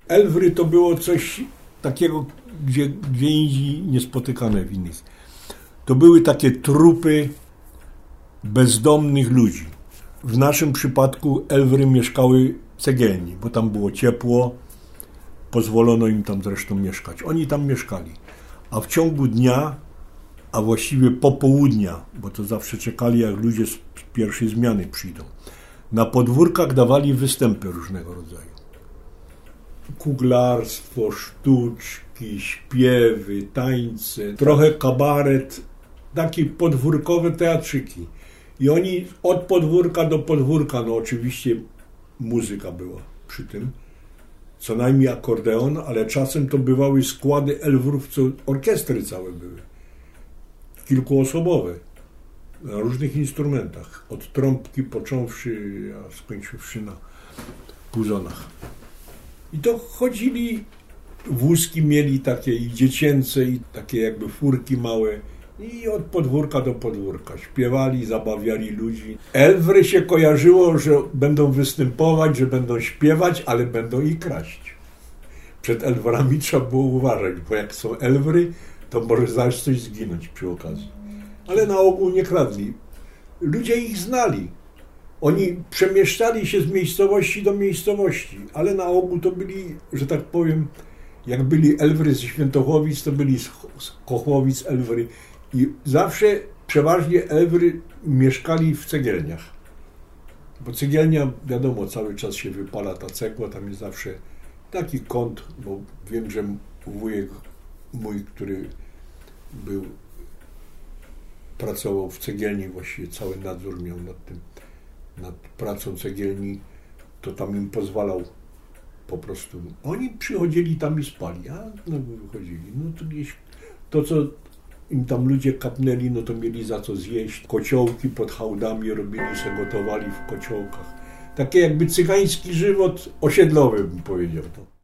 Elwry to było coś takiego, gdzie indziej niespotykane w innych. To były takie trupy bezdomnych ludzi. W naszym przypadku Elwry mieszkały w cegielni, bo tam było ciepło, pozwolono im tam zresztą mieszkać. Oni tam mieszkali, a w ciągu dnia, a właściwie popołudnia, bo to zawsze czekali, jak ludzie z pierwszej zmiany przyjdą, na podwórkach dawali występy różnego rodzaju. Kuglarstwo, sztuczki, śpiewy, tańce, trochę kabaret, takie podwórkowe teatrzyki. I oni od podwórka do podwórka, no oczywiście muzyka była przy tym, co najmniej akordeon, ale czasem to bywały składy Elwrów, co orkiestry całe były, kilkuosobowe, na różnych instrumentach, od trąbki począwszy, a skończywszy na puzonach. I to chodzili, wózki mieli takie i dziecięce, i takie jakby furki małe, i od podwórka do podwórka śpiewali, zabawiali ludzi. Elwry się kojarzyło, że będą występować, że będą śpiewać, ale będą i kraść. Przed Elwrami trzeba było uważać, bo jak są Elwry, to może zaś coś zginąć przy okazji. Ale na ogół nie kradli. Ludzie ich znali. Oni przemieszczali się z miejscowości do miejscowości, ale na ogół to byli, że tak powiem, jak byli Elwry z Świętochowic, to byli z Kochłowic Elwry. I zawsze, przeważnie Elwry mieszkali w cegielniach. Bo cegielnia, wiadomo, cały czas się wypala ta cegła, tam jest zawsze taki kąt, bo wiem, że wujek mój, który pracował w cegielni, właściwie cały nadzór miał nad pracą cegielni, to tam im pozwalał po prostu. Oni przychodzili tam i spali, a znowu wychodzili. No to gdzieś to, co im tam ludzie kapnęli, no to mieli za co zjeść. Kociołki pod hałdami robili, se gotowali w kociołkach. Takie jakby cygański żywot osiedlowy, bym powiedział.